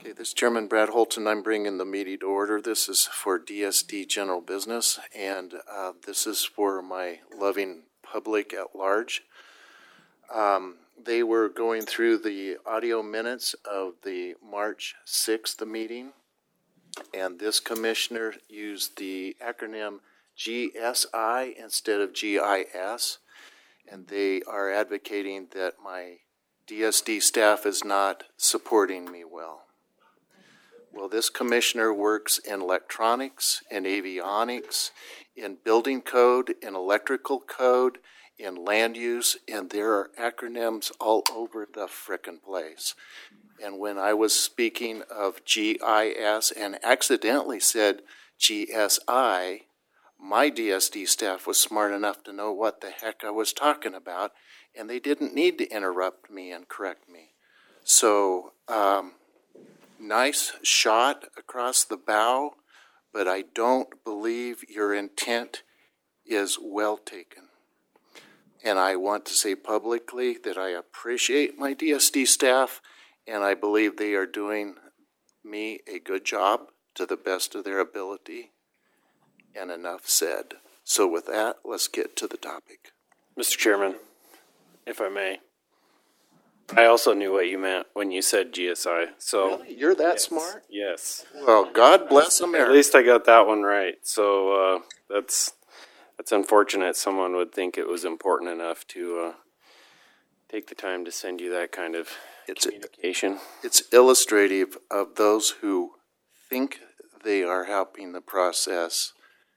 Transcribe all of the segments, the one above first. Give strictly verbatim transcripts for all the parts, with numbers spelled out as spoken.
Okay, this is Chairman Brad Holton. I'm bringing the meeting to order. This is for D S D General Business, and uh, this is for my loving public at large. Um, they were going through the audio minutes of the March sixth meeting, and this commissioner used the acronym G S I instead of G I S, and they are advocating that my D S D staff is not supporting me well. Well, this commissioner works in electronics, in avionics, in building code, in electrical code, in land use, and there are acronyms all over the frickin' place. And when I was speaking of G I S and accidentally said G S I, my D S D staff was smart enough to know what the heck I was talking about, and they didn't need to interrupt me and correct me. So, um, nice shot across the bow, but I don't believe your intent is well taken. And I want to say publicly that I appreciate my D S D staff, and I believe they are doing me a good job to the best of their ability. And enough said. So with that, let's get to the topic. Mister Chairman, if I may, I also knew what you meant when you said G S I. So Really? You're that yes, smart? Yes. Well, God bless America. At least I got that one right. So uh, that's that's unfortunate. Someone would think it was important enough to uh, take the time to send you that kind of it's communication. It's illustrative of those who think they are helping the process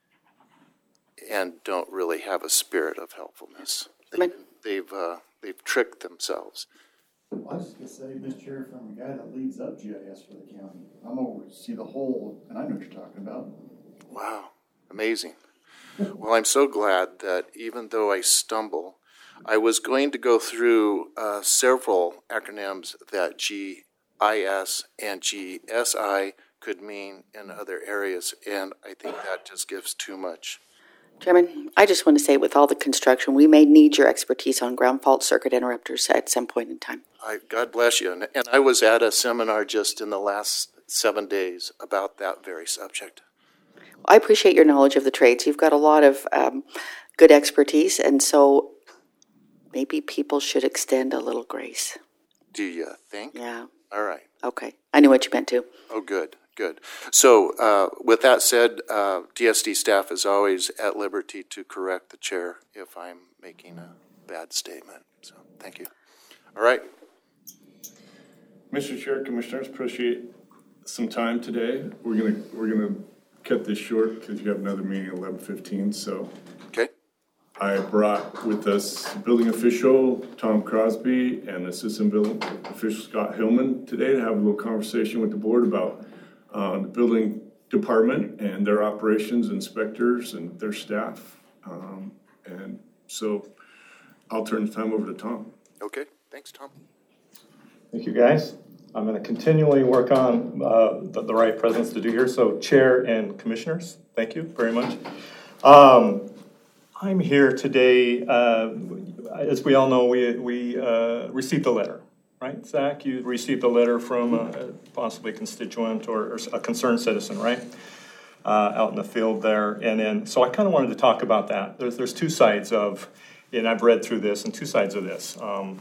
and don't really have a spirit of helpfulness. They, they've uh, they've tricked themselves. Well, I was just going to say, Mister Chair, from a guy that leads up G I S for the county, I'm over to see the whole, and I know what you're talking about. Wow, amazing. Well, I'm so glad that even though I stumble, I was going to go through uh, several acronyms that G I S and G S I could mean in other areas, and I think that just gives too much. Chairman, I just want to say with all the construction, we may need your expertise on ground fault circuit interrupters at some point in time. I, God bless you. And, and I was at a seminar just in the last seven days about that very subject. I appreciate your knowledge of the trades. You've got a lot of um, good expertise, and so maybe people should extend a little grace. Do you think? Yeah. All right. Okay. I knew what you meant too. Oh, good. Good. So uh, with that said, uh, D S D staff is always at liberty to correct the chair if I'm making a bad statement. So thank you. All right. Mister Chair, Commissioners, appreciate some time today. We're gonna we're gonna cut this short because you have another meeting at eleven fifteen. So okay. I brought with us building official Tom Crosby and assistant building official Scott Hillman today to have a little conversation with the board about Uh, the building department and their operations inspectors and their staff. Um, and so I'll turn the time over to Tom. Okay. Thanks, Tom. Thank you, guys. I'm going to continually work on uh, the, the right presence to do here. So Chair and Commissioners, thank you very much. Um, I'm here today, uh, as we all know, we, we uh, received a letter. Right, Zach, you received a letter from a possibly constituent or, or a concerned citizen, right, uh, out in the field there. And then, so I kind of wanted to talk about that. There's there's two sides of, and I've read through this, and two sides of this. Um,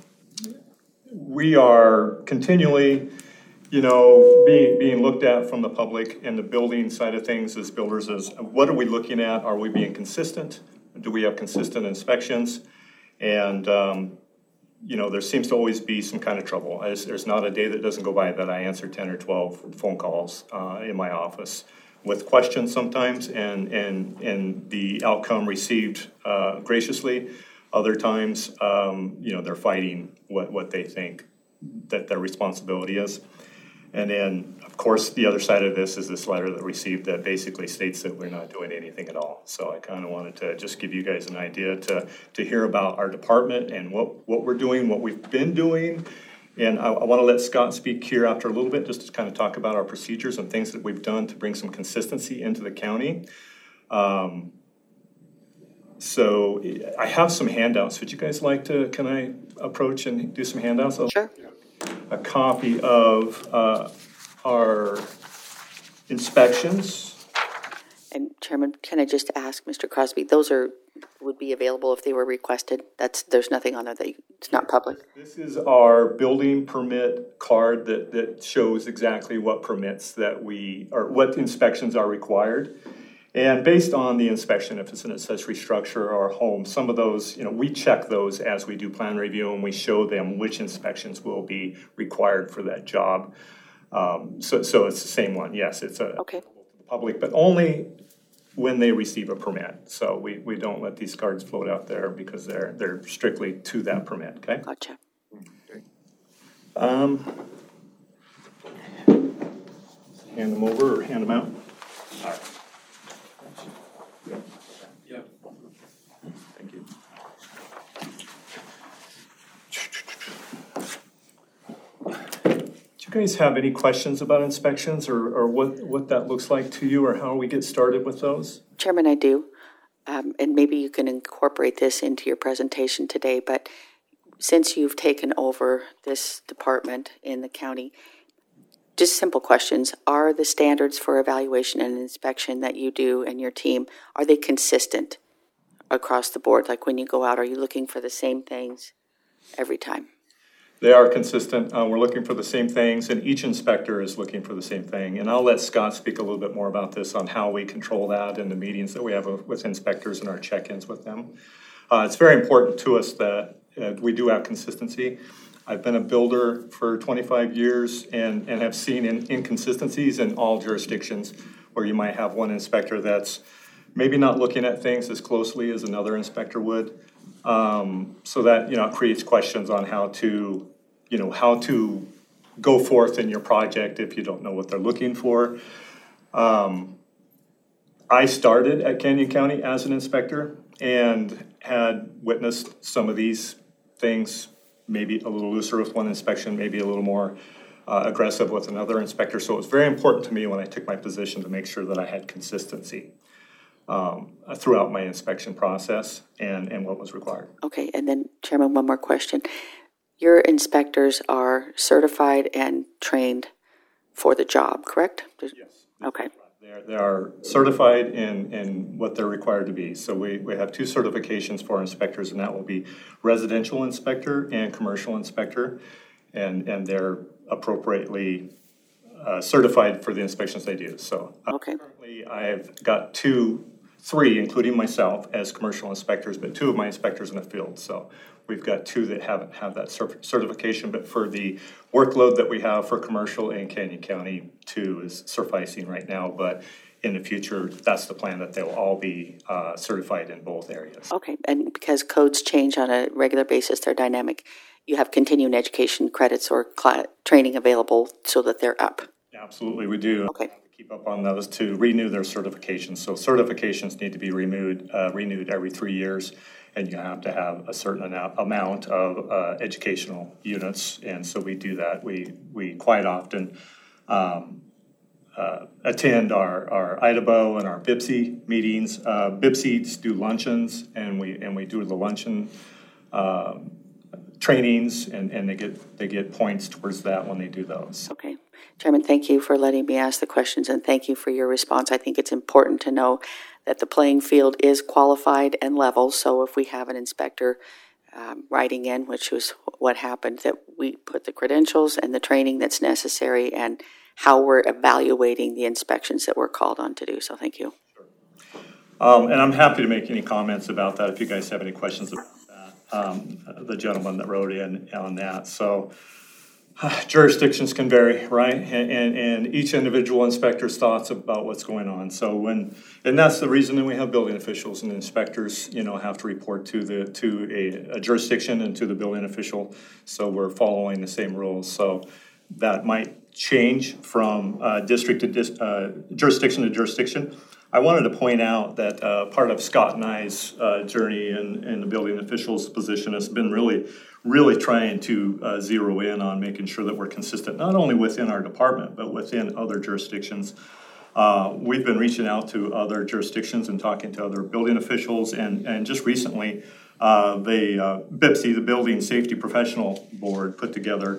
we are continually, you know, being being looked at from the public and the building side of things as builders as what are we looking at? Are we being consistent? Do we have consistent inspections? And um, you know, there seems to always be some kind of trouble. There's, there's not a day that doesn't go by that I answer ten or twelve phone calls uh, in my office with questions sometimes and and and the outcome received uh, graciously. Other times, um, you know, they're fighting what, what they think that their responsibility is. And then, of course, the other side of this is this letter that received that basically states that we're not doing anything at all. So I kind of wanted to just give you guys an idea to, to hear about our department and what, what we're doing, what we've been doing. And I, I want to let Scott speak here after a little bit, just to kind of talk about our procedures and things that we've done to bring some consistency into the county. Um, so I have some handouts. Would you guys like to, can I approach and do some handouts? Sure. A copy of uh, our inspections. And Chairman, can I just ask Mister Crosby, those are, would be available if they were requested? That's, there's nothing on there that, you, it's not public? This is our building permit card that, that shows exactly what permits that we, or what inspections are required. And based on the inspection, if it's an accessory structure or a home, some of those, you know, we check those as we do plan review and we show them which inspections will be required for that job. Um, so, so it's the same one. Yes, it's a Okay. public, but only when they receive a permit. So we, we don't let these cards float out there because they're they're strictly to that permit. Okay. Gotcha. Um, hand them over or hand them out. All right. Yeah. Thank you. Do you guys have any questions about inspections or, or what, what that looks like to you or how we get started with those? Chairman, I do. Um, and maybe you can incorporate this into your presentation today, but since you've taken over this department in the county, just simple questions. Are the standards for evaluation and inspection that you do and your team, are they consistent across the board? Like when you go out, are you looking for the same things every time? They are consistent. Uh, we're looking for the same things, and each inspector is looking for the same thing. And I'll let Scott speak a little bit more about this on how we control that in the meetings that we have with inspectors and our check-ins with them. Uh, it's very important to us that uh, we do have consistency. I've been a builder for twenty-five years and, and have seen in, inconsistencies in all jurisdictions where you might have one inspector that's maybe not looking at things as closely as another inspector would. Um, so that, you know, creates questions on how to, you know, how to go forth in your project if you don't know what they're looking for. Um, I started at Canyon County as an inspector and had witnessed some of these things, maybe a little looser with one inspection, maybe a little more uh, aggressive with another inspector. So it was very important to me when I took my position to make sure that I had consistency um, throughout my inspection process and, and what was required. Okay, and then Chairman, one more question. Your inspectors are certified and trained for the job, correct? Yes. Okay. They're, they are certified in, in what they're required to be. So we, we have two certifications for inspectors, and that will be residential inspector and commercial inspector, and, and they're appropriately uh, certified for the inspections they do. So uh, Okay. currently I've got two, three, including myself, as commercial inspectors, but two of my inspectors in the field. So we've got two that haven't have that cert- certification, but for the workload that we have for commercial in Canyon County, two is sufficing right now. But in the future, that's the plan, that they'll all be uh, certified in both areas. Okay, and because codes change on a regular basis, they're dynamic, you have continuing education credits or cl- training available so that they're up. Absolutely, we do. Okay. Keep up on those to renew their certifications. So certifications need to be renewed, uh, renewed every three years, and you have to have a certain amount of uh, educational units. And so we do that. We we quite often um, uh, attend our our I D A B O and our B I P S I meetings. Uh, B I P S Is do luncheons, and we and we do the luncheon um, trainings, and, and they get they get points towards that when they do those. Okay. Chairman, thank you for letting me ask the questions, and thank you for your response. I think it's important to know that the playing field is qualified and level, so if we have an inspector um, writing in, which was what happened, that we put the credentials and the training that's necessary and how we're evaluating the inspections that we're called on to do. So thank you. Um, and I'm happy to make any comments about that if you guys have any questions about that. Um, the gentleman that wrote in on that. So uh, jurisdictions can vary, right? And, and, and each individual inspector's thoughts about what's going on. So when, and that's the reason that we have building officials and inspectors, you know, have to report to the, to a, a jurisdiction and to the building official. So we're following the same rules. So that might change from uh, district to dis, uh, jurisdiction to jurisdiction. I wanted to point out that uh, part of Scott and I's uh, journey in, in the building officials position has been really, really trying to uh, zero in on making sure that we're consistent, not only within our department, but within other jurisdictions. Uh, we've been reaching out to other jurisdictions and talking to other building officials, and, and just recently, uh, the uh, B I P S I, the Building Safety Professional Board, put together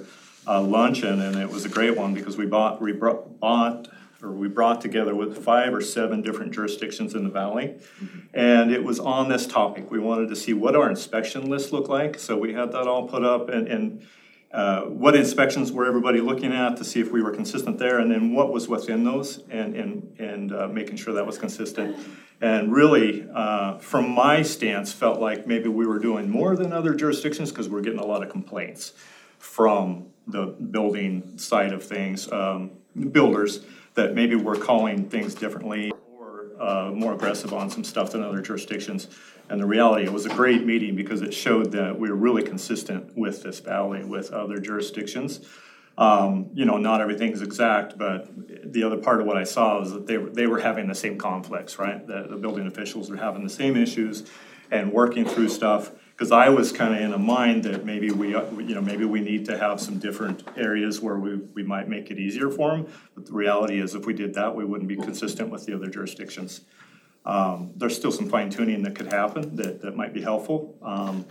uh, luncheon, and it was a great one because we bought, we brought, bought or we brought together with five or seven different jurisdictions in the valley. Mm-hmm. And it was on this topic. We wanted to see what our inspection list looked like. So we had that all put up, and, and uh, what inspections were everybody looking at to see if we were consistent there, and then what was within those, and, and, and uh, making sure that was consistent. And really, uh, from my stance, felt like maybe we were doing more than other jurisdictions because we're getting a lot of complaints from the building side of things, um, builders, that maybe we're calling things differently or uh, more aggressive on some stuff than other jurisdictions. And the reality, it was a great meeting because it showed that we were really consistent with this valley, with other jurisdictions. Um, you know, not everything is exact, but the other part of what I saw was that they were, they were having the same conflicts, right? The, the building officials were having the same issues and working through stuff. Because I was kind of in a mind that maybe we, you know, maybe we need to have some different areas where we, we might make it easier for them. But the reality is, if we did that, we wouldn't be consistent with the other jurisdictions. Um, there's still some fine tuning that could happen that, that might be helpful. Um,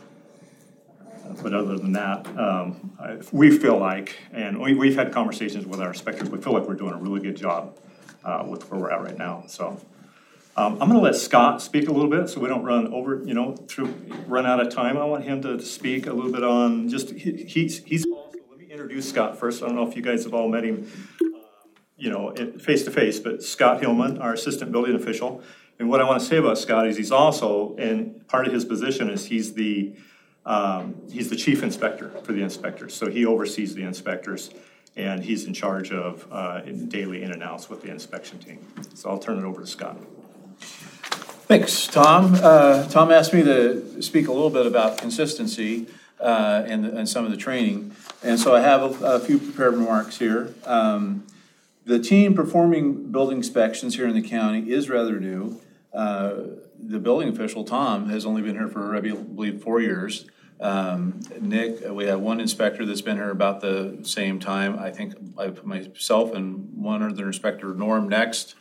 but other than that, um, I, we feel like, and we, we've had conversations with our inspectors, we feel like we're doing a really good job uh, with where we're at right now. So. Um, I'm going to let Scott speak a little bit so we don't run over, you know, through run out of time. I want him to speak a little bit on just, he, he's, he's also, let me introduce Scott first. I don't know if you guys have all met him, um, you know, face to face, but Scott Hillman, our assistant building official. And what I want to say about Scott is he's also, and part of his position is he's the, um, he's the chief inspector for the inspectors. So he oversees the inspectors, and he's in charge of uh, daily in and outs with the inspection team. So I'll turn it over to Scott. Thanks, Tom. Uh, Tom asked me to speak a little bit about consistency uh, and, and some of the training. And so I have a, a few prepared remarks here. Um, the team performing building inspections here in the county is rather new. Uh, the building official, Tom, has only been here for, I believe, four years. Um, Nick, we have one inspector that's been here about the same time. I think I, myself and one other inspector, Norm, next.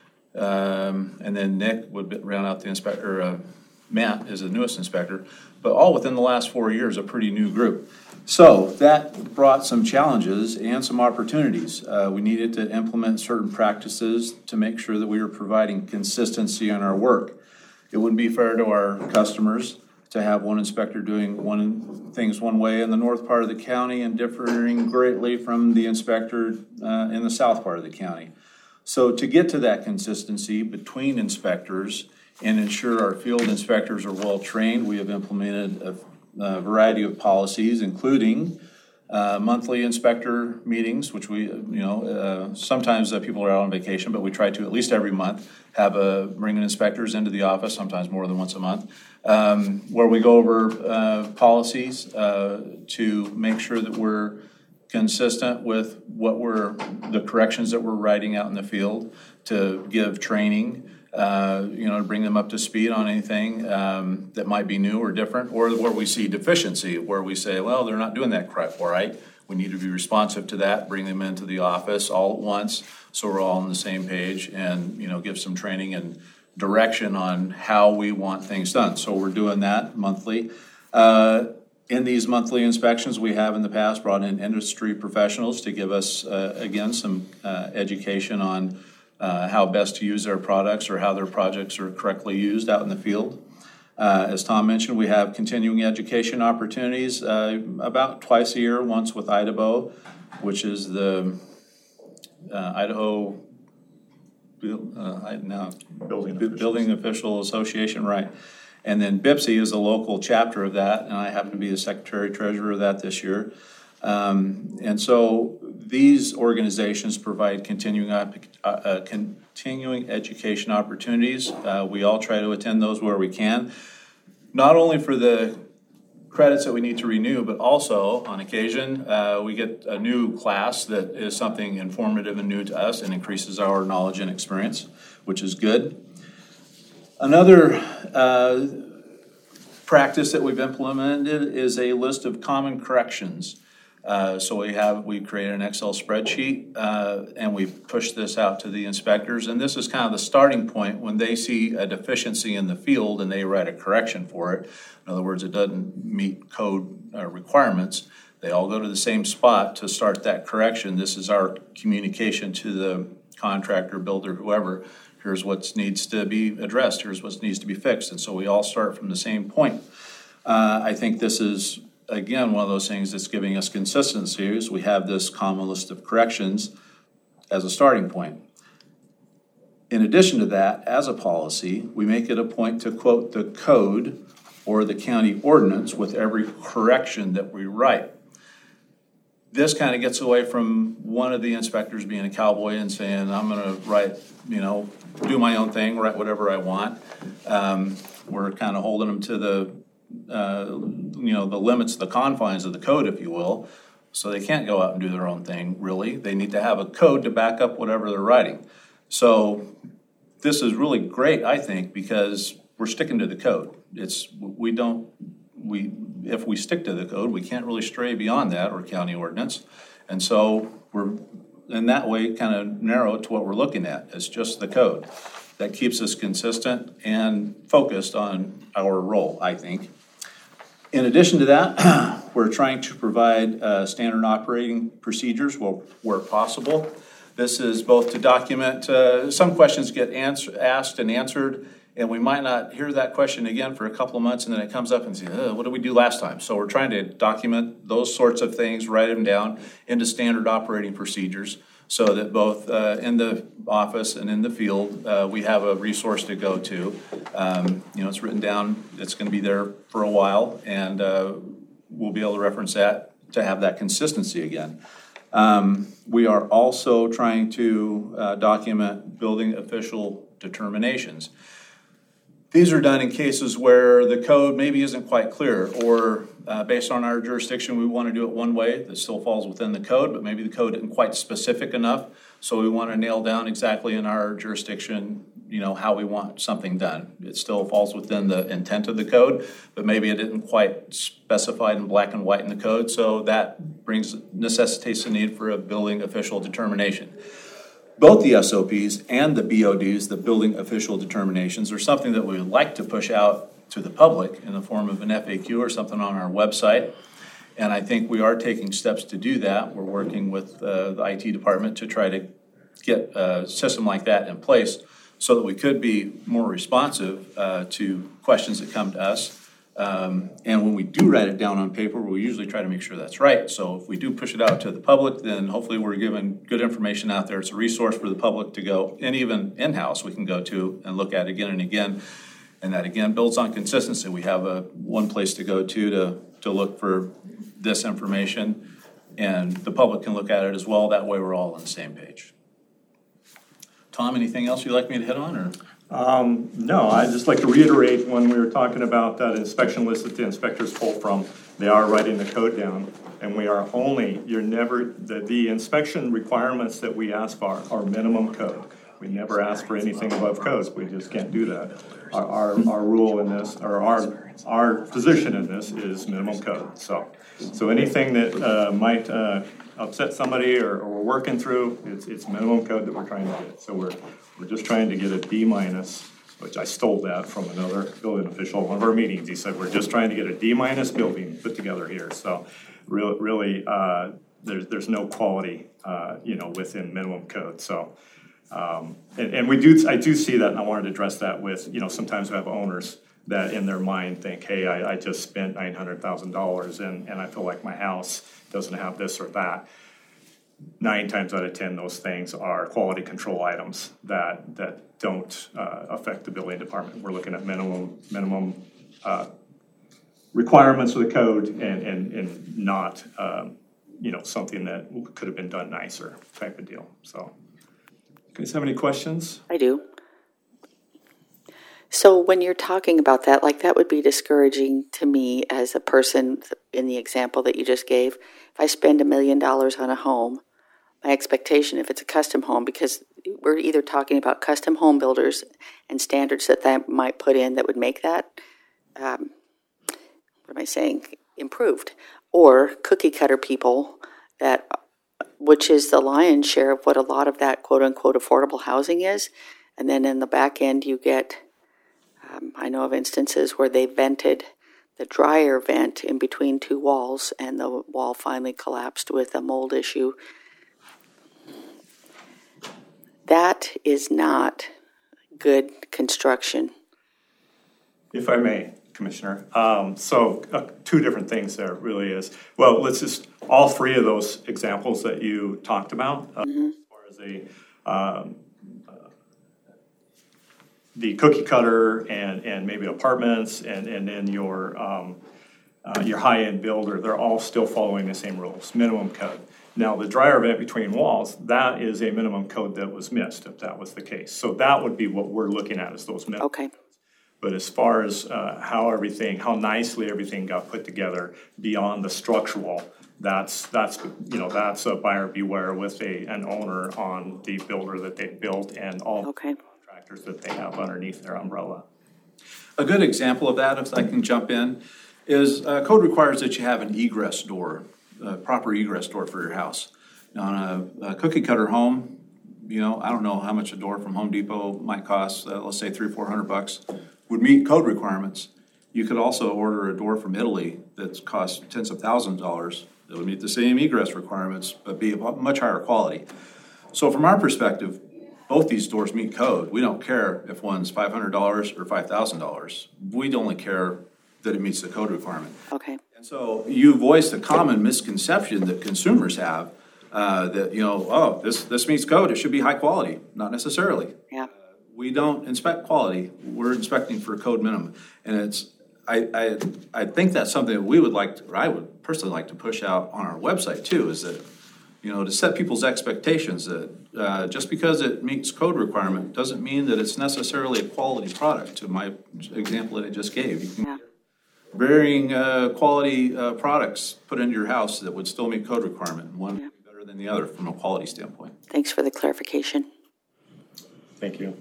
Um, and then Nick would round out the inspector, uh, Matt is the newest inspector, but all within the last four years, a pretty new group. So that brought some challenges and some opportunities. Uh, we needed to implement certain practices to make sure that we were providing consistency in our work. It wouldn't be fair to our customers to have one inspector doing one things one way in the north part of the county and differing greatly from the inspector uh, in the south part of the county. So to get to that consistency between inspectors and ensure our field inspectors are well trained, we have implemented a, a variety of policies, including uh, monthly inspector meetings, which we, you know, uh, sometimes uh, people are out on vacation, but we try to at least every month have a bringing inspectors into the office, sometimes more than once a month, um, where we go over uh, policies uh, to make sure that we're consistent with what we're, the corrections that we're writing out in the field, to give training, uh, you know, to bring them up to speed on anything um, that might be new or different, or where we see deficiency, where we say, well, they're not doing that correct, all right. We need to be responsive to that, bring them into the office all at once, so we're all on the same page, and, you know, give some training and direction on how we want things done. So we're doing that monthly. Uh, In these monthly inspections, we have in the past brought in industry professionals to give us, uh, again, some uh, education on uh, how best to use their products or how their projects are correctly used out in the field. Uh, as Tom mentioned, we have continuing education opportunities uh, about twice a year, once with I D A B O, which is the uh, Idaho uh, I, now, Building B- Building Official Association, right. And then B I P S I is a local chapter of that, and I happen to be the secretary treasurer of that this year. Um, and so these organizations provide continuing uh, uh, continuing education opportunities. Uh, we all try to attend those where we can, not only for the credits that we need to renew, but also on occasion uh, we get a new class that is something informative and new to us and increases our knowledge and experience, which is good. Another uh, practice that we've implemented is a list of common corrections. Uh, so we have, we created an Excel spreadsheet uh, and we push this out to the inspectors. And this is kind of the starting point when they see a deficiency in the field and they write a correction for it. In other words, it doesn't meet code uh, requirements. They all go to the same spot to start that correction. This is our communication to the contractor, builder, whoever. Here's what needs to be addressed. Here's what needs to be fixed. And so we all start from the same point. Uh, I think this is, again, one of those things that's giving us consistency is we have this common list of corrections as a starting point. In addition to that, as a policy, we make it a point to quote the code or the county ordinance with every correction that we write. This kind of gets away from one of the inspectors being a cowboy and saying, I'm going to write, you know, do my own thing, write whatever I want. Um, we're kind of holding them to the, uh, you know, the limits, the confines of the code, if you will. So they can't go out and do their own thing, really. They need to have a code to back up whatever they're writing. So this is really great, I think, because we're sticking to the code. It's, we don't, we, if we stick to the code, we can't really stray beyond that or county ordinance. And so we're, in that way, kind of narrow it to what we're looking at. It's just the code. That keeps us consistent and focused on our role, I think. In addition to that, we're trying to provide uh, standard operating procedures where, where possible. This is both to document, uh, some questions get answer, asked and answered, and we might not hear that question again for a couple of months, and then it comes up and say, oh, what did we do last time? So we're trying to document those sorts of things, write them down into standard operating procedures so that both uh, in the office and in the field, uh, we have a resource to go to. Um, you know, it's written down, it's going to be there for a while, and uh, we'll be able to reference that to have that consistency again. Um, we are also trying to uh, document building official determinations. These are done in cases where the code maybe isn't quite clear, or uh, based on our jurisdiction, we want to do it one way that still falls within the code, but maybe the code isn't quite specific enough. So we want to nail down exactly in our jurisdiction, you know, how we want something done. It still falls within the intent of the code, but maybe it isn't quite specified in black and white in the code. So that brings, necessitates the need for a building official determination. Both the S O Ps and the B O Ds, the building official determinations, are something that we would like to push out to the public in the form of an F A Q or something on our website. And I think we are taking steps to do that. We're working with uh, the I T department to try to get a system like that in place so that we could be more responsive uh, to questions that come to us. Um, and when we do write it down on paper, we usually try to make sure that's right. So if we do push it out to the public, then hopefully we're giving good information out there. It's a resource for the public to go, and even in-house we can go to and look at again and again. And that again builds on consistency. We have a one place to go to to, to look for this information, and the public can look at it as well. That way we're all on the same page. Tom, anything else you'd like me to hit on? Or? Um, no, I'd just like to reiterate when we were talking about that inspection list that the inspectors pull from, they are writing the code down, and we are only, you're never, the, the inspection requirements that we ask for are minimum code. We never ask for anything above codes. We just can't do that. Our, our, our rule in this, or our, our position in this is minimum code. So, so anything that, uh, might, uh, upset somebody or, or we're working through, it's, it's minimum code that we're trying to get. So we're, we're just trying to get a D minus, which I stole that from another building official, one of our meetings. He said, we're just trying to get a D minus building put together here. So really, really, uh, there's, there's no quality, uh, you know, within minimum code. So, um, and, and we do, I do see that, and I wanted to address that with, you know, sometimes we have owners that in their mind think, hey, I, I just spent nine hundred thousand dollars and, and I feel like my house doesn't have this or that. Nine times out of ten, those things are quality control items that that don't uh, affect the building department. We're looking at minimum minimum uh, requirements of the code, and and and not um, you know, something that could have been done nicer type of deal. So, you guys have any questions? I do. So when you're talking about that, like that would be discouraging to me as a person in the example that you just gave. If I spend a million dollars on a home, my expectation, if it's a custom home, because we're either talking about custom home builders and standards that that might put in that would make that, um, what am I saying, improved, or cookie cutter people that, which is the lion's share of what a lot of that quote unquote affordable housing is. And then in the back end, you get, um, I know of instances where they vented the dryer vent in between two walls, and the wall finally collapsed with a mold issue. That is not good construction. If I may, Commissioner. Um, so uh, two different things there really is. Well, let's just, all three of those examples that you talked about, uh, mm-hmm. as far as a, um, uh, the cookie cutter and, and maybe apartments and, and then your, um, uh, your high-end builder, they're all still following the same rules, minimum code. Now, the dryer vent between walls, that is a minimum code that was missed, if that was the case. So that would be what we're looking at, is those minimum Okay. codes. But as far as uh, how everything, how nicely everything got put together beyond the structural, that's, that's you know, that's a buyer beware with a, an owner on the builder that they built and all okay. the contractors that they have underneath their umbrella. A good example of that, if I can jump in, is uh, code requires that you have an egress door, a proper egress door for your house. Now, on a, a cookie cutter home, you know, I don't know how much a door from Home Depot might cost, uh, let's say three or four hundred bucks, would meet code requirements. You could also order a door from Italy that's cost tens of thousands of dollars that would meet the same egress requirements, but be of much higher quality. So from our perspective, both these doors meet code. We don't care if one's five hundred dollars or five thousand dollars. We'd only care that it meets the code requirement. Okay. And so you voiced a common misconception that consumers have, uh, that, you know, oh, this, this meets code, it should be high quality. Not necessarily. Yeah. We don't inspect quality. We're inspecting for code minimum. And it's, I, I, I think that's something that we would like, to, or I would personally like to push out on our website too, is that, you know, to set people's expectations that uh, just because it meets code requirement doesn't mean that it's necessarily a quality product. To my example that I just gave, you can Yeah. get varying uh, quality uh, products put into your house that would still meet code requirement. One Yeah. would be better than the other from a quality standpoint. Thanks for the clarification. Thank you.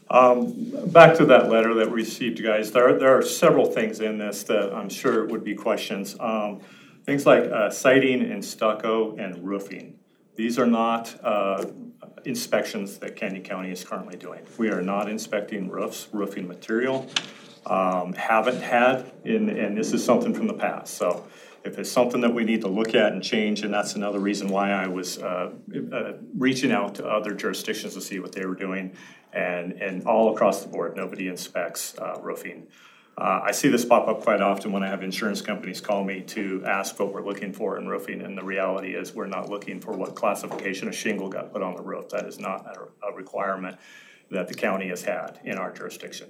Um, back to that letter that we received, guys, there, there are several things in this that I'm sure would be questions. Um, things like uh, siding and stucco and roofing. These are not uh, inspections that Canyon County is currently doing. We are not inspecting roofs, roofing material. Um, haven't had, in, and this is something from the past. So if it's something that we need to look at and change, and that's another reason why I was uh, uh, reaching out to other jurisdictions to see what they were doing. And, and all across the board, nobody inspects uh, roofing. Uh, I see this pop up quite often when I have insurance companies call me to ask what we're looking for in roofing, and the reality is we're not looking for what classification of shingle got put on the roof. That is not a, a requirement that the county has had in our jurisdiction.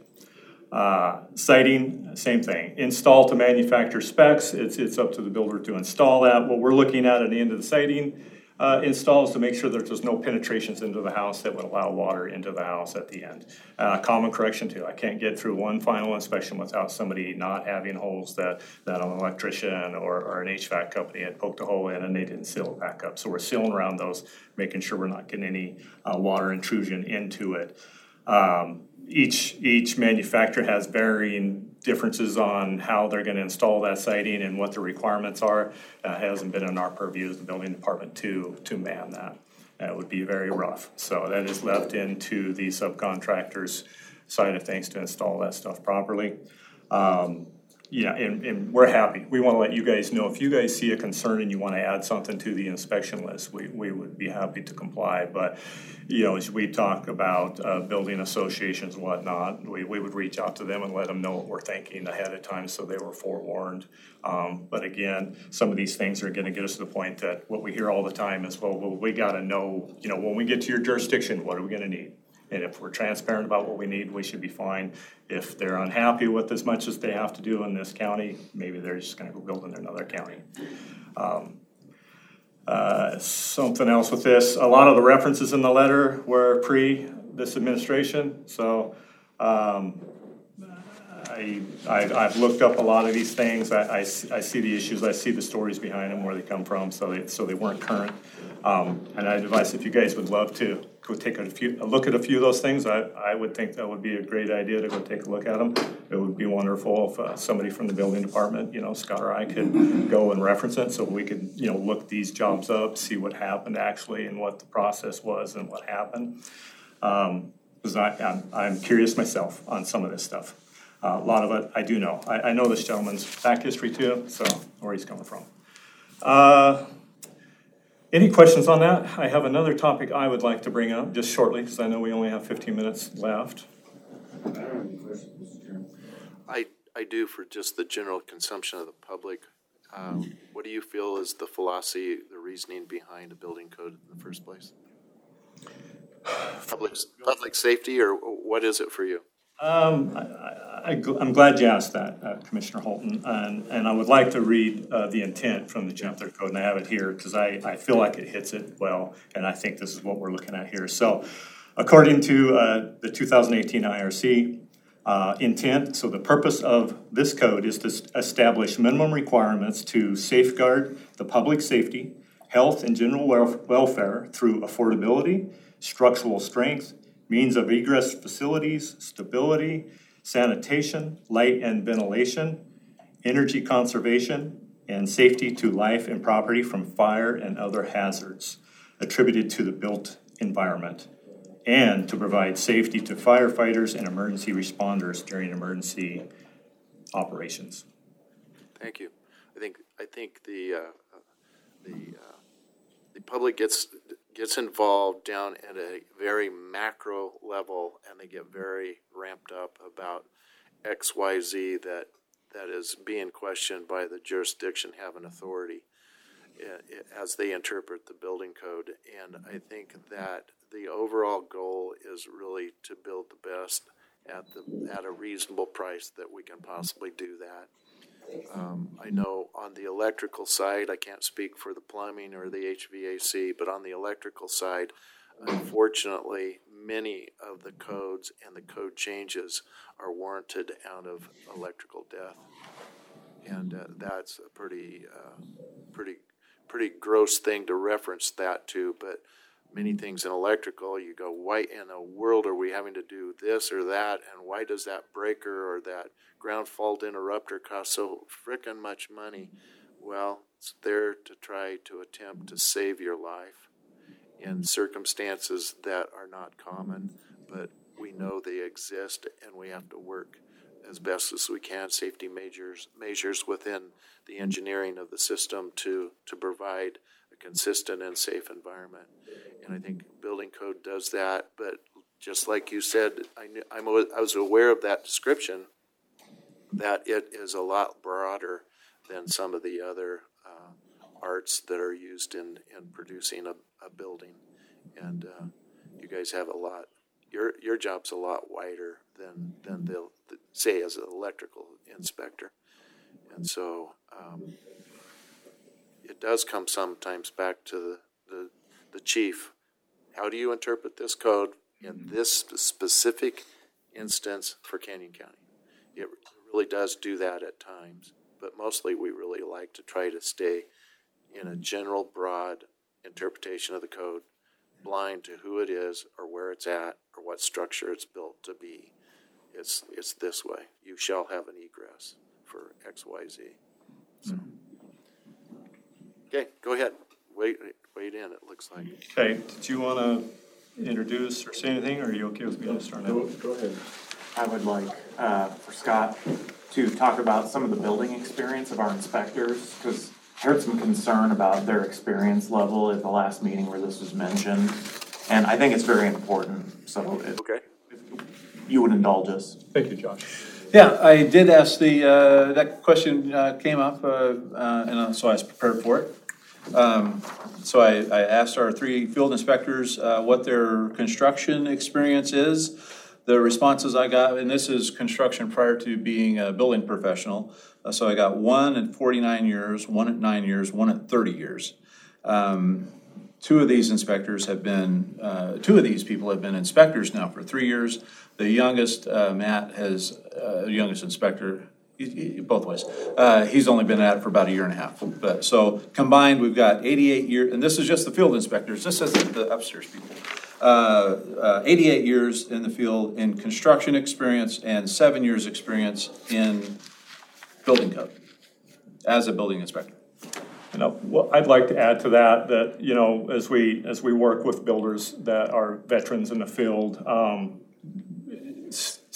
Uh, siding, same thing. Install to manufacturer specs, it's, it's up to the builder to install that. What we're looking at at the end of the siding uh, install is to make sure that there's no penetrations into the house that would allow water into the house at the end. Uh, common correction too, I can't get through one final inspection without somebody not having holes that, that an electrician or, or an H V A C company had poked a hole in and they didn't seal it back up. So we're sealing around those, making sure we're not getting any uh, water intrusion into it. Um, Each each manufacturer has varying differences on how they're going to install that siding and what the requirements are. Uh, it hasn't been in our purview as the building department to to man that. That would be very rough. So that is left into the subcontractors' side of things to install that stuff properly. Um, yeah, and, and we're happy. We want to let you guys know if you guys see a concern and you want to add something to the inspection list, we, we would be happy to comply. But, you know, as we talk about uh, building associations and whatnot, we, we would reach out to them and let them know what we're thinking ahead of time so they were forewarned. Um, but again, some of these things are going to get us to the point that what we hear all the time is, well, well we got to know, you know, when we get to your jurisdiction, what are we going to need? And if we're transparent about what we need, we should be fine. If they're unhappy with as much as they have to do in this county, maybe they're just going to go build in another county. Um, uh, something else with this, a lot of the references in the letter were pre this administration. So um, I, I, I've looked up a lot of these things. I, I, I see the issues. I see the stories behind them, where they come from. So they, so they weren't current. Um, and I'd advise if you guys would love to go take a, few, a look at a few of those things, I, I would think that would be a great idea to go take a look at them. It would be wonderful if uh, somebody from the building department, you know, Scott or I could go and reference it so we could, you know, look these jobs up, see what happened actually and what the process was and what happened. Um, because I, I'm, I'm curious myself on some of this stuff. Uh, a lot of it I do know. I, I know this gentleman's back history too, so where he's coming from. Uh, any questions on that? I have another topic I would like to bring up just shortly because I know we only have fifteen minutes left. I don't have any questions, Mister Chairman. I, I do for just the general consumption of the public. Um, what do you feel is the philosophy, the reasoning behind a building code in the first place? Public, public safety, or what is it for you? Um, I, I, I'm glad you asked that, uh, Commissioner Holton, and, and I would like to read uh, the intent from the General Code, and I have it here because I, I feel like it hits it well, and I think this is what we're looking at here. So, according to uh, the two thousand eighteen I R C uh, intent, so the purpose of this code is to establish minimum requirements to safeguard the public safety, health, and general welfare through affordability, structural strength, means of egress facilities, stability, sanitation, light and ventilation, energy conservation, and safety to life and property from fire and other hazards attributed to the built environment, and to provide safety to firefighters and emergency responders during emergency operations. Thank you. I think I think the uh, the uh, the public gets gets involved down at a very macro level, and they get very ramped up about X Y Z that that is being questioned by the jurisdiction having authority uh, as they interpret the building code. And I think that the overall goal is really to build the best at the at a reasonable price that we can possibly do that. Um, I know on the electrical side, I can't speak for the plumbing or the H V A C, but on the electrical side, unfortunately, many of the codes and the code changes are warranted out of electrical death. And uh, that's a pretty, uh, pretty, pretty gross thing to reference that to, but many things in electrical, you go, why in the world are we having to do this or that, and why does that breaker or that ground fault interrupter cost so frickin' much money? Well, it's there to try to attempt to save your life in circumstances that are not common, but we know they exist, and we have to work as best as we can, safety measures measures within the engineering of the system to, to provide a consistent and safe environment. And I think building code does that, but just like you said, I, knew, I'm, I was aware of that description, that it is a lot broader than some of the other uh, arts that are used in, in producing a, a building. And uh, you guys have a lot, your your job's a lot wider than, than they'll say as an electrical inspector. And so um, it does come sometimes back to the, the, the chief. How do you interpret this code in this specific instance for Canyon County? It really does do that at times, but mostly we really like to try to stay in a general, broad interpretation of the code, blind to who it is or where it's at or what structure it's built to be. It's it's this way. You shall have an egress for X Y Z. So. Okay, go ahead. Wait, wait in, it looks like. Okay, did you want to introduce or say anything, or are you okay with me just starting? Go, go ahead. I would like uh, for Scott to talk about some of the building experience of our inspectors, because I heard some concern about their experience level at the last meeting where this was mentioned, and I think it's very important. So, if, Okay. if you would indulge us. Thank you, Josh. Yeah, I did ask the, uh, that question uh, came up, uh, uh, and uh, so I was prepared for it. Um, so I, I asked our three field inspectors uh, what their construction experience is. The responses I got, and this is construction prior to being a building professional, uh, so I got one at forty-nine years, one at nine years, one at thirty years. Um, two of these inspectors have been, uh, two of these people have been inspectors now for three years. The youngest, uh, Matt, has, uh, the youngest inspector, he, he, both ways, uh, he's only been at it for about a year and a half. But so combined, we've got eighty-eight years, and this is just the field inspectors. This isn't the upstairs people. Uh, uh, eighty-eight years in the field in construction experience and seven years experience in building code as a building inspector. You know, well, I'd like to add to that, that, you know, as we, as we work with builders that are veterans in the field, um,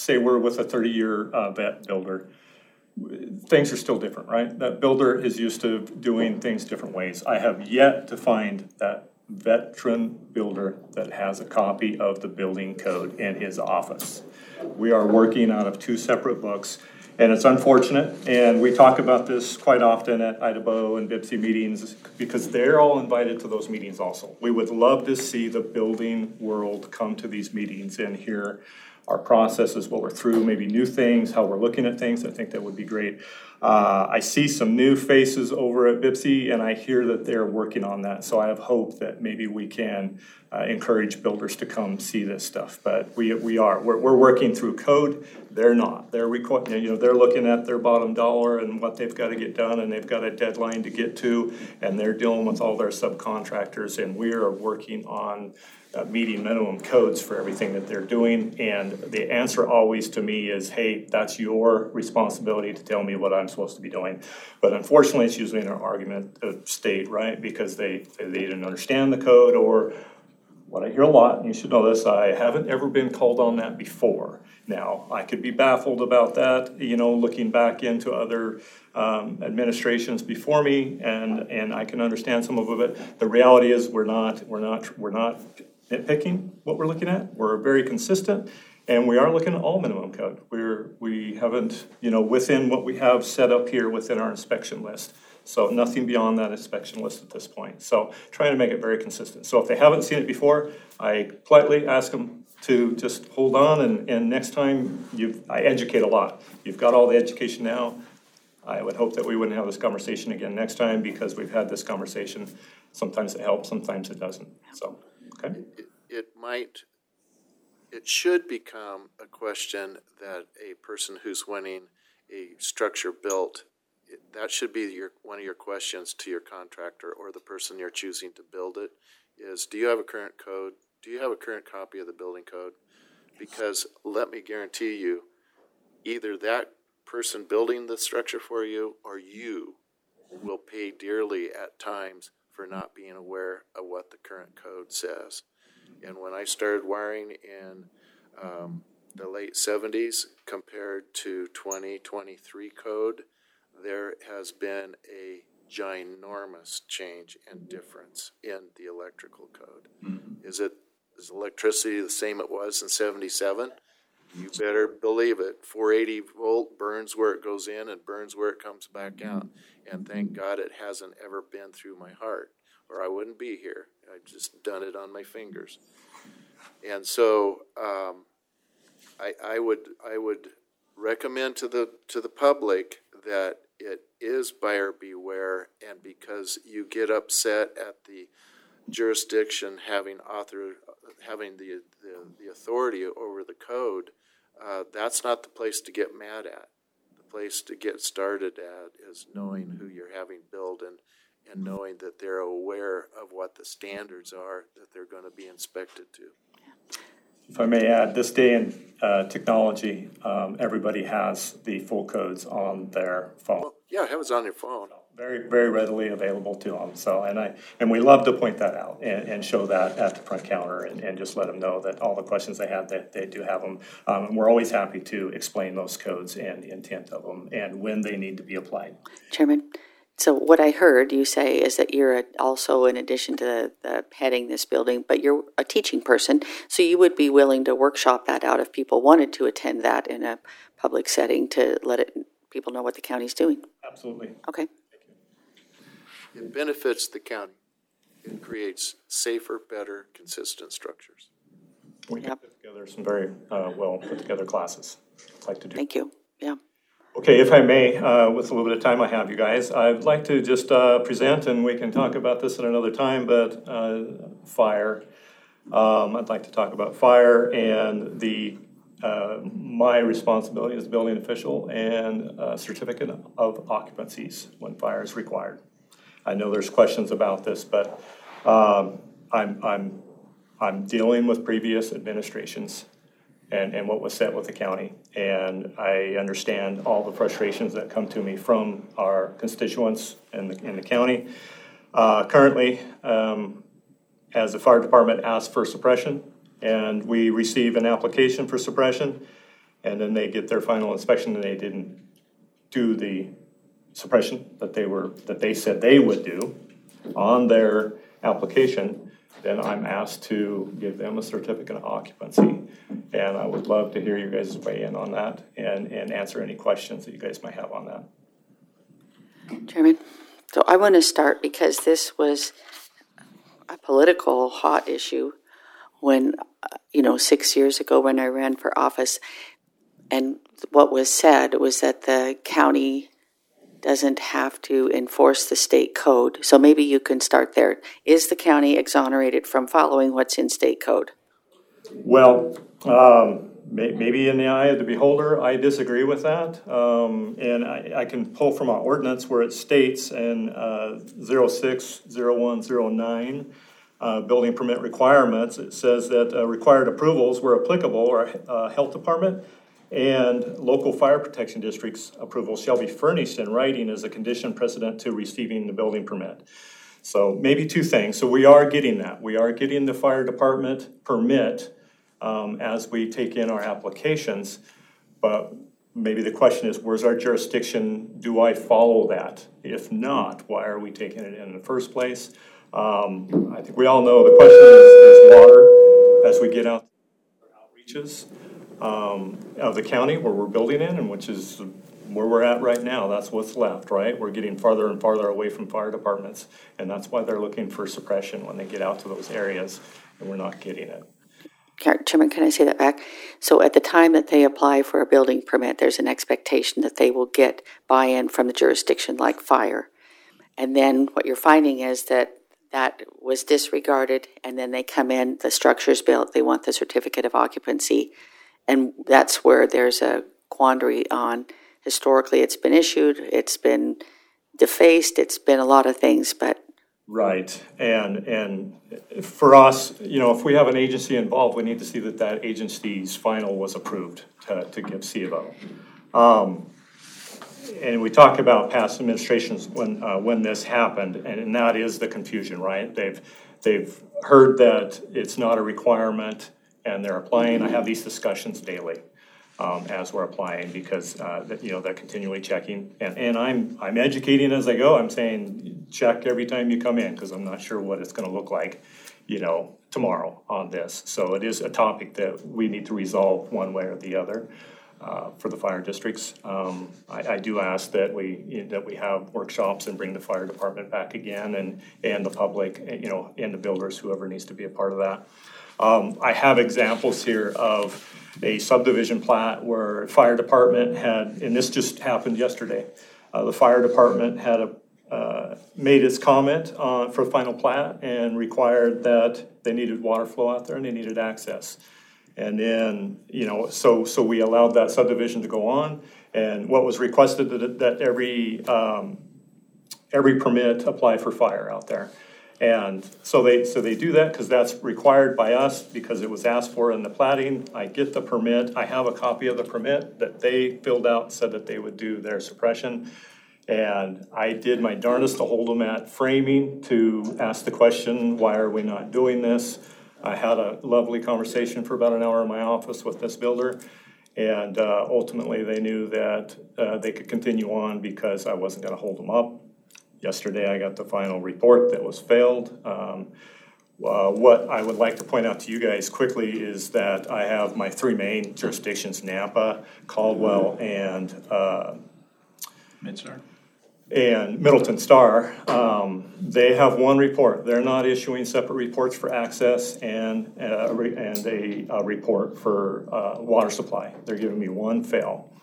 say we're with a thirty-year uh, vet builder, things are still different, right? That builder is used to doing things different ways. I have yet to find that veteran builder that has a copy of the building code in his office. We are working out of two separate books, and it's unfortunate, and we talk about this quite often at I D A B O and B I P S I meetings because they're all invited to those meetings also. We would love to see the building world come to these meetings and hear our processes, what we're through, maybe new things, how we're looking at things. I think that would be great. Uh, I see some new faces over at B I P S I, and I hear that they're working on that. So I have hope that maybe we can uh, encourage builders to come see this stuff. But we we are we're, we're working through code. They're not. They're requ- you know they're looking at their bottom dollar and what they've got to get done, and they've got a deadline to get to, and they're dealing with all their subcontractors, and we are working on Uh, meeting minimum codes for everything that they're doing, and the answer always to me is, hey, that's your responsibility to tell me what I'm supposed to be doing. But unfortunately, it's usually an argument of state, right? Because they, they didn't understand the code, or what I hear a lot, and you should know this, I haven't ever been called on that before. Now, I could be baffled about that, you know, looking back into other um, administrations before me, and, and I can understand some of it. The reality is we're not, we're not, we're not nitpicking what we're looking at. We're very consistent, and we are looking at all minimum code. We're, we haven't, you know, within what we have set up here within our inspection list. So nothing beyond that inspection list at this point. So trying to make it very consistent. So if they haven't seen it before, I politely ask them to just hold on, and, and next time you, I educate a lot. You've got all the education now. I would hope that we wouldn't have this conversation again next time, because we've had this conversation. Sometimes it helps, sometimes it doesn't. So, okay. It, it might, it should become a question that a person who's wanting a structure built, it, that should be your one of your questions to your contractor or the person you're choosing to build it is, do you have a current code? Do you have a current copy of the building code? Because let me guarantee you, either that person building the structure for you or you will pay dearly at times for not being aware of what the current code says. And when I started wiring in um, the late seventies compared to twenty twenty-three code, there has been a ginormous change and difference in the electrical code. Mm-hmm. Is it is electricity the same it was in seventy-seven? You better believe it. four eighty volt burns where it goes in and burns where it comes back out. And thank God it hasn't ever been through my heart, or I wouldn't be here. I've just done it on my fingers. And so um, I, I would I would recommend to the to the public that it is buyer beware, and because you get upset at the jurisdiction having author having the the, the authority over the code, uh, that's not the place to get mad at. The place to get started at is knowing who you're having build, and and knowing that they're aware of what the standards are that they're going to be inspected to. If I may add, this day in uh, technology, um, everybody has the full codes on their phone. Well, yeah, have it on your phone. Very, very readily available to them. So, and I and we love to point that out and, and show that at the front counter, and, and just let them know that all the questions they have, that they, they do have them. Um, and we're always happy to explain those codes and the intent of them and when they need to be applied. Chairman, so what I heard you say is that you're a, also, in addition to the, the heading this building, but you're a teaching person, so you would be willing to workshop that out if people wanted to attend that in a public setting to let it people know what the county's doing. Absolutely. Okay. It benefits the county. It creates safer, better, consistent structures. We can Yep. put together some very uh, well put together classes. I'd like to do. Thank you. Yeah. Okay, if I may, uh, with a little bit of time I have, you guys, I'd like to just uh, present, and we can talk about this at another time, but uh, fire. Um, I'd like to talk about fire and the uh, my responsibility as building official and uh, certificate of occupancies when fire is required. I know there's questions about this, but um, I'm I'm I'm dealing with previous administrations and, and what was set with the county, and I understand all the frustrations that come to me from our constituents in the, in the county. Uh, currently, um, as the fire department asks for suppression, and we receive an application for suppression, and then they get their final inspection and they didn't do the suppression that they were, that they said they would do on their application, then I'm asked to give them a certificate of occupancy. And I would love to hear you guys weigh in on that and, and answer any questions that you guys might have on that. Chairman, so I want to start because this was a political hot issue when, uh, you know, six years ago when I ran for office. And what was said was that the county doesn't have to enforce the state code. So maybe you can start there. Is the county exonerated from following what's in state code? Well, um, may, maybe in the eye of the beholder, I disagree with that. Um, and I, I can pull from our ordinance where it states in uh, zero six zero one zero nine, uh, building permit requirements, it says that uh, required approvals where applicable are uh, health department and local fire protection districts approval shall be furnished in writing as a condition precedent to receiving the building permit. So maybe two things. So we are getting that. We are getting the fire department permit um, as we take in our applications. But maybe the question is, where's our jurisdiction? Do I follow that? If not, why are we taking it in the first place? Um, I think we all know the question is, is water as we get out outreaches. Um, of the county where we're building in, and which is where we're at right now. That's what's left, right? We're getting farther and farther away from fire departments, and that's why they're looking for suppression when they get out to those areas, and we're not getting it. Chairman, can I say that back? So at the time that they apply for a building permit, there's an expectation that they will get buy-in from the jurisdiction like fire. And then what you're finding is that that was disregarded, and then they come in, the structure's built, they want the certificate of occupancy. And that's where there's a quandary on, historically it's been issued, it's been defaced, it's been a lot of things, but... Right, and and for us, you know, if we have an agency involved, we need to see that that agency's final was approved to, to give C of O. Um, and we talk about past administrations when uh, when this happened, and, and that is the confusion, right? They've, they've heard that it's not a requirement, and they're applying. I have these discussions daily um, as we're applying because uh, that, you know, they're continually checking, and, and I'm I'm educating as I go. I'm saying check every time you come in because I'm not sure what it's going to look like, you know, tomorrow on this. So it is a topic that we need to resolve one way or the other uh, for the fire districts. Um, I, I do ask that we that we have workshops and bring the fire department back again, and and the public, you know, and the builders, whoever needs to be a part of that. Um, I have examples here of a subdivision plat where fire department had, and this just happened yesterday, uh, the fire department had a, uh, made its comment uh, for final plat and required that they needed water flow out there and they needed access. And then, you know, so so we allowed that subdivision to go on, and what was requested that, that every um, every permit apply for fire out there. And so they so they do that because that's required by us because it was asked for in the platting. I get the permit. I have a copy of the permit that they filled out and said that they would do their suppression. And I did my darndest to hold them at framing to ask the question, why are we not doing this? I had a lovely conversation for about an hour in my office with this builder. And uh, ultimately they knew that uh, they could continue on because I wasn't going to hold them up. Yesterday, I got the final report that was failed. Um, uh, what I would like to point out to you guys quickly is that I have my three main jurisdictions, Nampa, Caldwell, and uh, Midstar. and Middleton Star. Um, they have one report. They're not issuing separate reports for access and uh, re- and a, a report for uh, water supply. They're giving me one fail.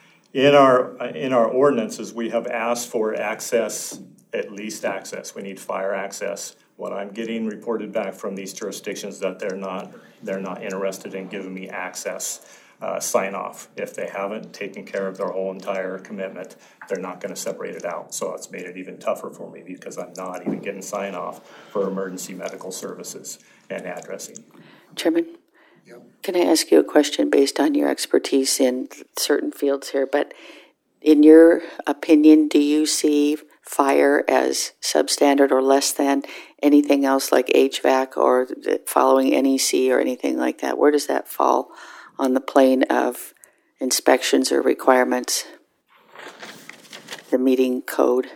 In our in our ordinances, we have asked for access. At least access. We need fire access. What I'm getting reported back from these jurisdictions that they're not they're not interested in giving me access uh, sign off. If they haven't taken care of their whole entire commitment, they're not going to separate it out. So it's made it even tougher for me because I'm not even getting sign off for emergency medical services and addressing. Chairman, yep. Can I ask you a question based on your expertise in certain fields here? But in your opinion, do you see fire as substandard or less than anything else like H V A C or following N E C or anything like that? Where does that fall on the plane of inspections or requirements, the meeting code.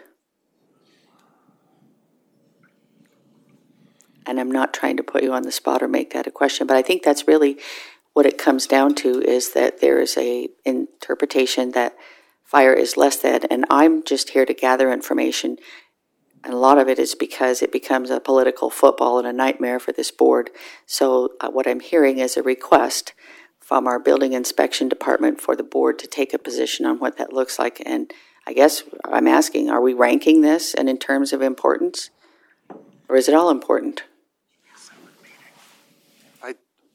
And I'm not trying to put you on the spot or make that a question, but I think that's really what it comes down to, is that there is a interpretation that fire is less than, and I'm just here to gather information. And a lot of it is because it becomes a political football and a nightmare for this board. So uh, what I'm hearing is a request from our building inspection department for the board to take a position on what that looks like. And I guess I'm asking, are we ranking this and in terms of importance? Or is it all important? I,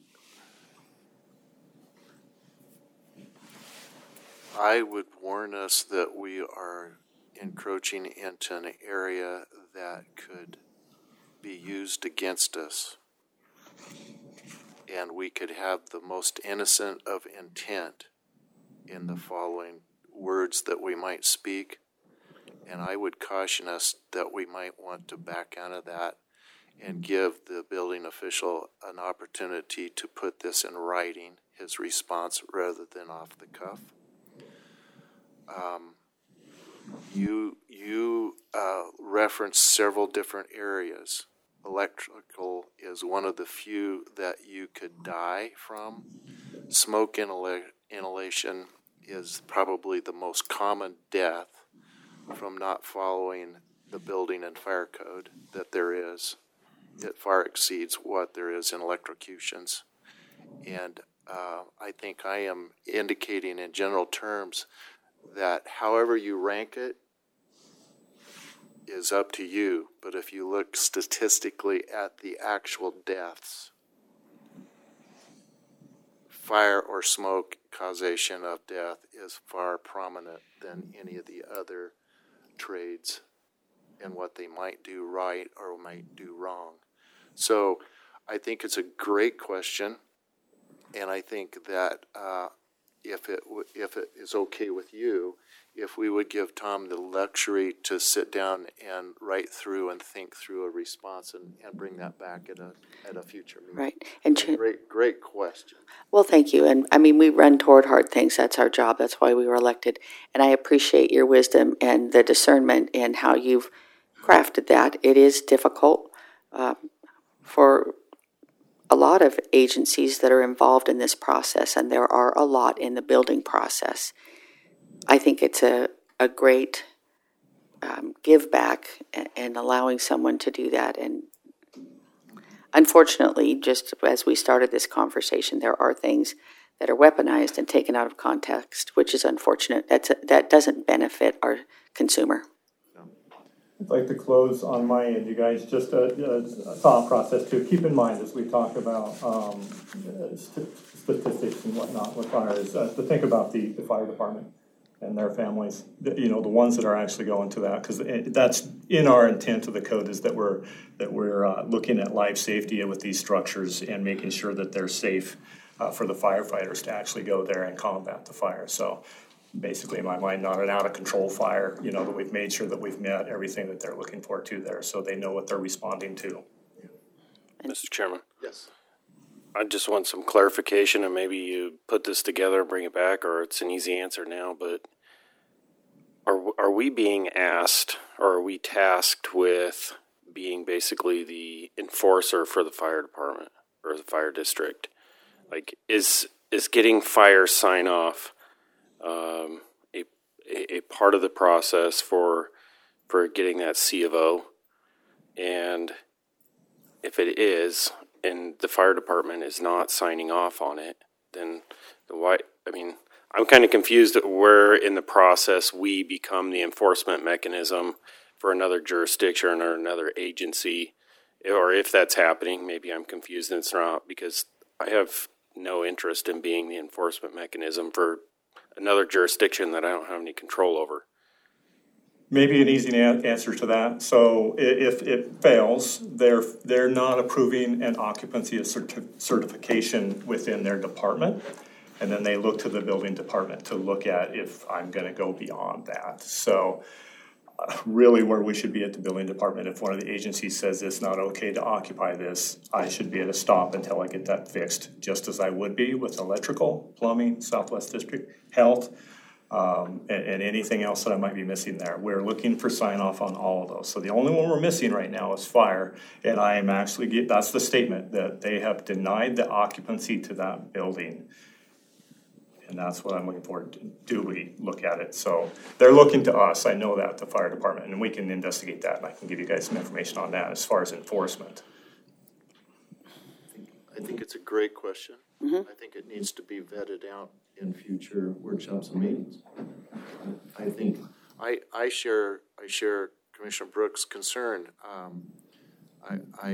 I would warn us that we are encroaching into an area that could be used against us. And we could have the most innocent of intent in the following words that we might speak. And I would caution us that we might want to back out of that and give the building official an opportunity to put this in writing, his response, rather than off the cuff. Um, you you uh, referenced several different areas. Electrical is one of the few that you could die from. Smoke inhala- inhalation is probably the most common death from not following the building and fire code that there is. It far exceeds what there is in electrocutions. And uh, I think I am indicating in general terms that however you rank it is up to you. But if you look statistically at the actual deaths, fire or smoke causation of death is far prominent than any of the other trades and what they might do right or might do wrong. So I think it's a great question, and I think that uh, if it w- if it is okay with you, if we would give Tom the luxury to sit down and write through and think through a response and, and bring that back at a at a future meeting. Right. And Ch- Great, great question. well, thank you. And I mean, we run toward hard things. That's our job. That's why we were elected. And I appreciate your wisdom and the discernment in how you've crafted that. It is difficult um, for a lot of agencies that are involved in this process, and there are a lot in the building process. I think it's a, a great um, give back and, and allowing someone to do that. And unfortunately, just as we started this conversation, there are things that are weaponized and taken out of context, which is unfortunate. That's a, that doesn't benefit our consumer. I'd like to close on my end, you guys, just a, a thought process to keep in mind as we talk about um, st- statistics and whatnot with fires, uh, to think about the, the fire department and their families, the, you know, the ones that are actually going to that, because that's in our intent of the code, is that we're that we're uh, looking at life safety with these structures and making sure that they're safe uh, for the firefighters to actually go there and combat the fire. So basically, in my mind, not an out-of-control fire, you know, that we've made sure that we've met everything that they're looking for to there, so they know what they're responding to. Mister Chairman, Yes. I just want some clarification, and maybe you put this together and bring it back, or it's an easy answer now, but are are we being asked, or are we tasked with being basically the enforcer for the fire department or the fire district? Like, is is getting fire sign-off Um, a, a part of the process for for getting that C of O? And if it is, and the fire department is not signing off on it, then the why? I mean, I'm kind of confused at where in the process we become the enforcement mechanism for another jurisdiction or another agency, or if that's happening. Maybe I'm confused and it's not, because I have no interest in being the enforcement mechanism for another jurisdiction that I don't have any control over. Maybe an easy a- answer to that. So i- if it fails, they're they're not approving an occupancy certi- certification within their department, and then they look to the building department to look at if I'm going to go beyond that. So really where we should be at the building department. If one of the agencies says it's not okay to occupy this, I should be at a stop until I get that fixed, just as I would be with electrical, plumbing, Southwest District, health, um, and, and anything else that I might be missing there. We're looking for sign off on all of those. So the only one we're missing right now is fire, and I am actually, get, that's the statement, that they have denied the occupancy to that building. And that's what I'm looking for. Do we look at it? So they're looking to us. I know that, the fire department, and we can investigate that, and I can give you guys some information on that as far as enforcement. I think it's a great question. Mm-hmm. I think it needs to be vetted out in future workshops and meetings. I think I I share I share Commissioner Brooks' concern. Um, I I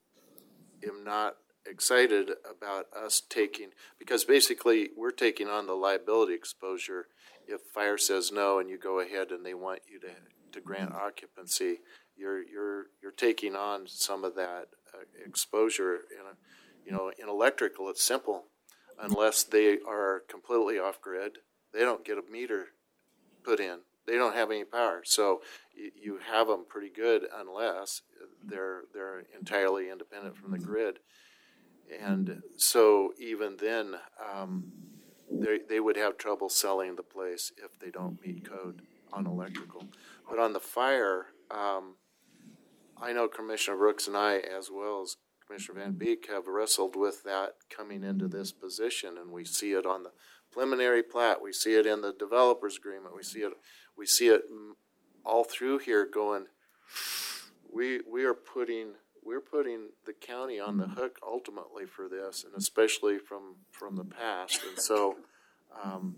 am not excited about us taking, because basically we're taking on the liability exposure. If fire says no and you go ahead and they want you to to grant occupancy, you're you're you're taking on some of that uh, exposure. In a, you know, in electrical, it's simple. Unless they are completely off grid, they don't get a meter put in. They don't have any power, so you, you have them pretty good unless they're they're entirely independent from the grid. And so even then, um, they they would have trouble selling the place if they don't meet code on electrical. But on the fire, um, I know Commissioner Brooks and I, as well as Commissioner Van Beek, have wrestled with that coming into this position, and we see it on the preliminary plat, we see it in the developers agreement, we see it, we see it all through here going. We we are putting. We're putting the county on the hook ultimately for this, and especially from, from the past. And so, um,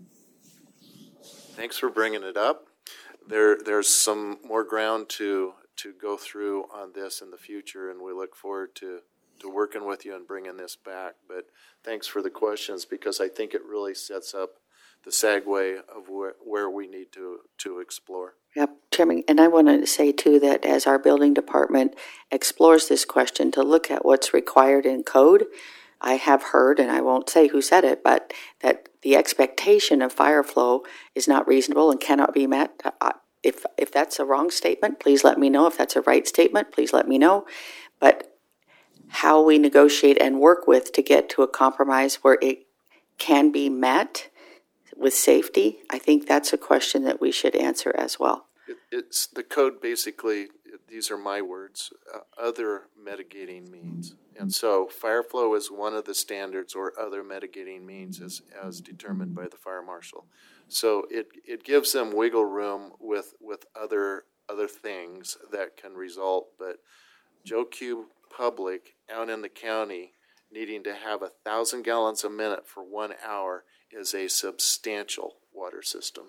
thanks for bringing it up. There, there's some more ground to to go through on this in the future, and we look forward to, to working with you and bringing this back. But thanks for the questions, because I think it really sets up the segue of where, where we need to, to explore. Yep, Chairman, and I want to say too that as our building department explores this question to look at what's required in code, I have heard, and I won't say who said it, but that the expectation of fire flow is not reasonable and cannot be met. If if that's a wrong statement, please let me know. If that's a right statement, please let me know. But how we negotiate and work with to get to a compromise where it can be met with safety, I think that's a question that we should answer as well. It, it's the code basically, these are my words, uh, other mitigating means. And so fire flow is one of the standards, or other mitigating means as, as determined by the fire marshal. So it, it gives them wiggle room with, with other other things that can result. But Joe Q Public out in the county needing to have a thousand gallons a minute for one hour is a substantial water system,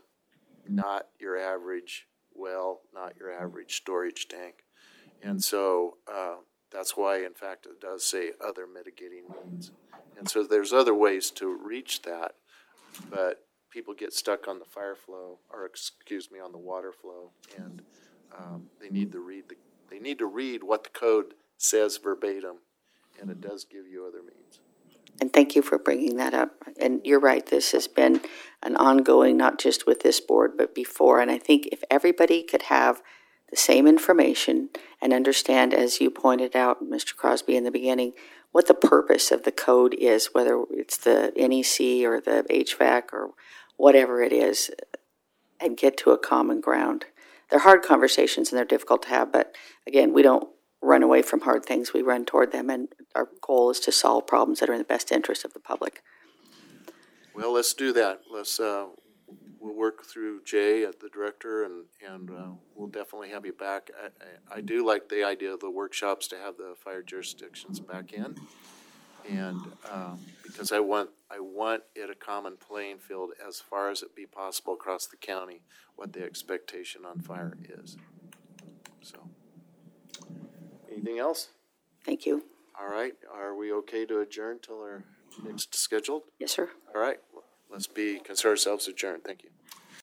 not your average well, not your average storage tank. And so uh, that's why, in fact, it does say other mitigating means. And so there's other ways to reach that, but people get stuck on the fire flow, or excuse me, on the water flow, and um, they need to read the they need to read what the code says verbatim, and it does give you other means. And thank you for bringing that up. And you're right, this has been an ongoing, not just with this board, but before. And I think if everybody could have the same information and understand, as you pointed out, Mister Crosby, in the beginning, what the purpose of the code is, whether it's the N E C or the H V A C or whatever it is, and get to a common ground. They're hard conversations and they're difficult to have, but again, we don't run away from hard things, we run toward them, and our goal is to solve problems that are in the best interest of the public. Well, let's do that. Let's uh, we'll work through Jay at the director, and and uh, we'll definitely have you back. I, I, I do like the idea of the workshops to have the fire jurisdictions back in, and um, because I want I want it a common playing field as far as it be possible across the county, what the expectation on fire is. So. Anything else? Thank you. All right. Are we okay to adjourn till our next scheduled? Yes, sir. All right. Well, let's be consider ourselves adjourned. Thank you.